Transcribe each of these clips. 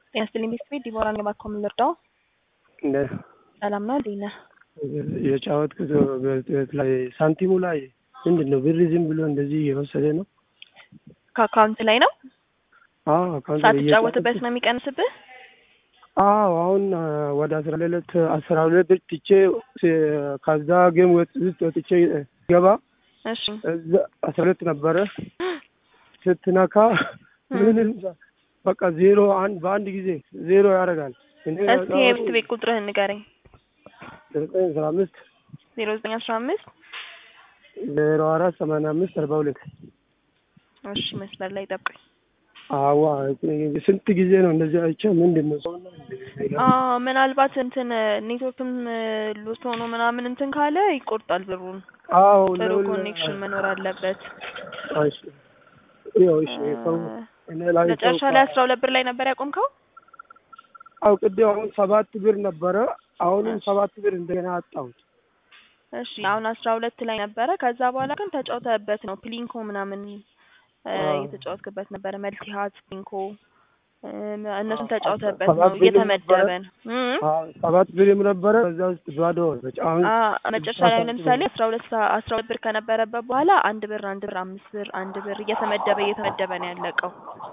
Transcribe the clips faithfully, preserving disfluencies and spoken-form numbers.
ጤና ይስጥልኝ ቤተሰቤ ዲቦራ ነኝ። እባክዎ ምን ልርዳዎ? እንደ ሰላም ነው? እንዴት ነህ? የጫወትኩት ቤት ላይ ሳንቲሙ ላይ ምንድን ነው ብር ዝም ብሎ እንደዚህ እየወሰደ ነው። ከአካውንት ላይ ነው? አዎ አካውንት ላይ ሳትጫወትበት ነው የሚቀንስብህ? አዎ አሁን ወደ አስራ ሁለት አስራ ሁለት ብር ትቼ ከዛ ጌም ውስጥ ወጥቼ ገባ። እሺ እዛ አስራ ሁለት ነበረ ስትነካ ምንም በቃ ዜሮ አንድ በአንድ ጊዜ ዜሮ ያደርጋል። እስቲ የቤት ቤት ቁጥርህን ንገረኝ። ዘጠኝ አስራ አምስት ዜሮ ዘጠኝ አስራ አምስት ዜሮ አራት ሰማንያ አምስት አርባ ሁለት እሺ መስመር ላይ ጠብቀኝ። አዋ ስንት ጊዜ ነው እንደዚህ አይቼ ምንድን ነው ሰው አዎ ምናልባት እንትን ኔትወርክም ሎስ ሆኖ ምናምን እንትን ካለ ይቆርጣል ብሩን። አዎ ጥሩ ኮኔክሽን መኖር አለበት። እሺ ያው እሺ ሰው እኔ ላይ መጨረሻ ላይ አስራ ሁለት ብር ላይ ነበር ያቆምከው? አው ቅድም አሁን ሰባት ብር ነበረ አሁንም ሰባት ብር እንደገና አጣሁት። እሺ አሁን አስራ ሁለት ላይ ነበረ። ከዛ በኋላ ግን ተጫውተህበት ነው ፕሊንኮ ምናምን እየተጫወትክበት ነበረ። መልቲ ሃት ፕሊንኮ እነሱን ተጫውተህበት ነው እየተመደበ ነው። ሰባት ብርም ነበረ በዛ ውስጥ ባዶ በጫውን መጨረሻ ላይ ለምሳሌ አስራ ሁለት አስራ ሁለት ብር ከነበረበት በኋላ አንድ ብር አንድ ብር አምስት ብር አንድ ብር እየተመደበ እየተመደበ ነው ያለቀው።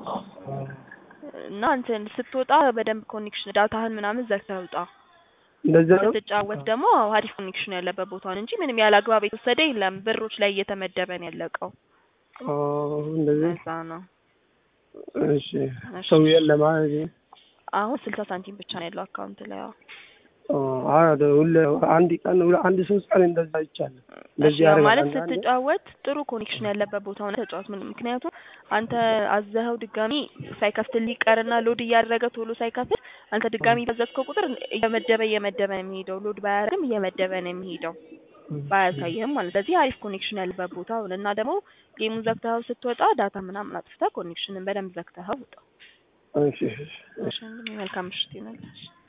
እና እንትን ስትወጣ በደንብ ኮኔክሽን ዳታህን ምናምን ዘግተህ ውጣ። እንደዛ ነው። ስትጫወት ደግሞ አሪፍ ኮኔክሽን ያለበት ቦታ ነው እንጂ ምንም ያለ አግባብ የተወሰደ የለም። ብሮች ላይ እየተመደበ ነው ያለቀው። አዎ እንደዚህ ነው። እሺ ሰው የለም አይደል? አሁን ስልሳ ሳንቲም ብቻ ነው ያለው አካውንት ላይ። አዎ አዎ ሁሌ አንድ ቀን አንድ ሶስት ቀን እንደዛ ይቻላል። እንደዚህ ያደርጋል ማለት ስትጫወት ጥሩ ኮኔክሽን ያለበት ቦታ ሆነ ተጫወት። ምክንያቱም አንተ አዘኸው ድጋሚ ሳይከፍት ሊቀርና ሎድ እያደረገ ቶሎ ሳይከፍት አንተ ድጋሚ በዘዝከው ቁጥር እየመደበ እየመደበ ነው የሚሄደው። ሎድ ባያደርግም እየመደበ ነው የሚሄደው ባያሳየህም ማለት። ስለዚህ አሪፍ ኮኔክሽን ያለበት ቦታ ሆነ እና ደግሞ ጌሙን ዘግተኸው ስትወጣ ዳታ ምናምን አጥፍተህ ኮኔክሽንን በደንብ ዘግተኸው ውጣ። እሺ እሺ መልካም ምሽት ይሁንልህ።